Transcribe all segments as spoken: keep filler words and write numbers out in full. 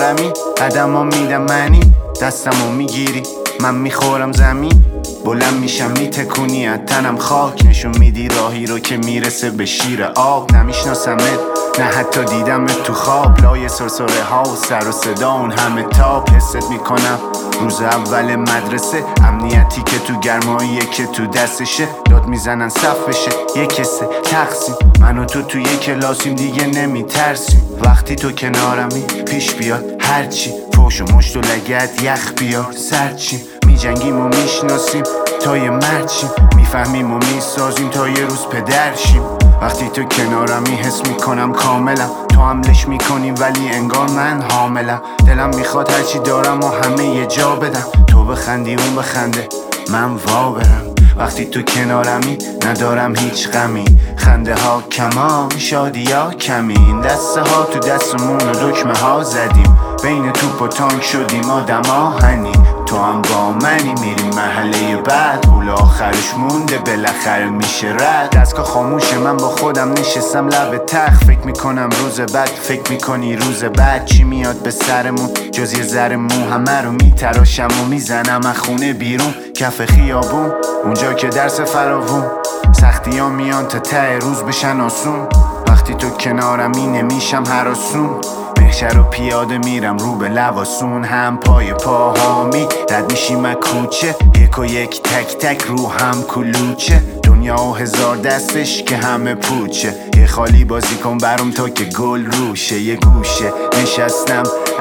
کنارمی قدم ها میدم منی دستمو میگیری من میخورم زمین بلند میشم میتکونی از تنم خاک نشون میدی راهی رو که میرسه به شیر آب نمیشناسمت نه حتی دیدمت تو خواب لای سرسره ها و سر و صدا اون همه تاب حست میکنم روز اول مدرسه امنیتی که تو گرماییه که تو دستشه داد میزنن صف بشه یک کسه تقسیم من و تو تو یک کلاسیم دیگه نمیترسیم وقتی تو کنارمی پیش بیاد هرچی فوش و مشت و لگت یخ بیار سرچیم میجنگیم و میشناسیم تا یه مرچیم میفهمیم و میسازیم تا یه روز پدرشیم وقتی تو کنارمی حس میکنم کاملم تو حملش میکنی ولی انگار من حاملم دلم میخواد هرچی دارم و همه یه جا بدم تو بخندی اون بخنده من وا برم وقتی تو کنارمی ندارم هیچ غمی خنده ها کما شادی ها کمی این دسته ها تو دستمون و دکمه ها زدیم بین توپ و تانک شدیم آدم آهنی تو هم با منی میریم محله بعد پول آخرش مونده بالاخره میشه رد دستگاه خاموشه من با خودم نشستم لب تخت فکر میکنم روز بعد فکر میکنی روز بعد چی میاد به سرمون جز یه ذره مو همه رو میتراشم و میزنم از خونه بیرون کف خیابون اونجا که درس فراوون سختی ها میان تا ته روز بشن آسون وقتی تو کنارمی نمیشم هراسون محشر و پیاده میرم رو به لواسون هم پای پاهامی رد میشیم از کوچه یک و یک تک تک رو هم کلوچه دنیا و هزار دستش که همه پوچه یه خالی بازی کن برام تا که گل روشه یه گوشه نشستم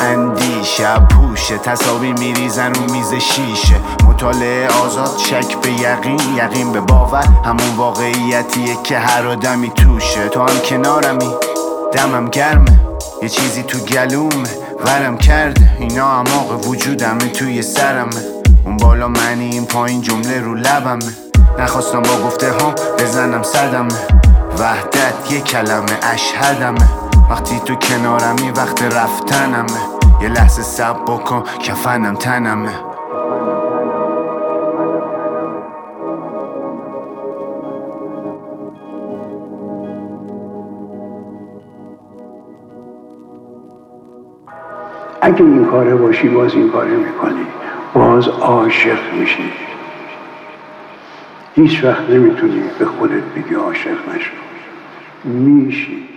اندیشه پوشه تصاویر میریزن رو میز شیشه مطالعه آزاد شک به یقین یقین به باور همون واقعیتیه که هر آدمی توشه تو هم کنارمی دمم گرمه یه چیزی تو گلومه ورم کرده اینا اعماق وجودمه توی سرمه اون بالا منی این پایین جمله رو لبمه نخواستم با گفته ها بزنم صدمه وحدت یه کلمه اشهدمه وقتی تو کنارمی وقت رفتنمه یه لحظه صبر بکن کفنم تنمه اگه این کاره باشی باز این کاره میکنی باز عاشق میشی هیچ وقت نمیتونی به خودت بگی عاشق نشو میشی